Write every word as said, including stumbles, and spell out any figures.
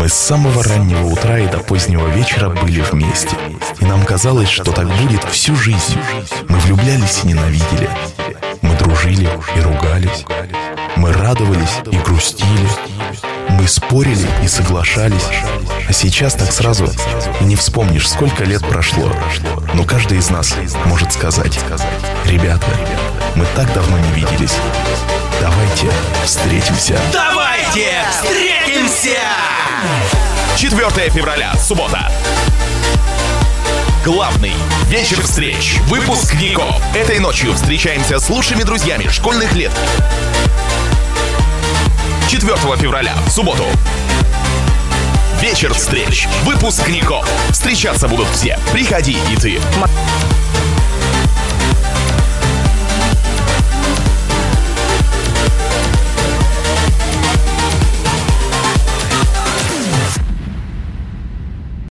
Мы с самого раннего утра и до позднего вечера были вместе. И нам казалось, что так будет всю жизнь. Мы влюблялись и ненавидели. Мы дружили и ругались. Мы радовались и грустили. Мы спорили и соглашались. А сейчас так сразу и не вспомнишь, сколько лет прошло. Но каждый из нас может сказать: ребята, мы так давно не виделись. Давайте встретимся. Давайте встретимся! четвёртого февраля, суббота. Главный вечер встреч выпускников. Этой ночью встречаемся с лучшими друзьями школьных лет. четвёртого февраля, в субботу. Вечер встреч выпускников. Встречаться будут все. Приходи и ты.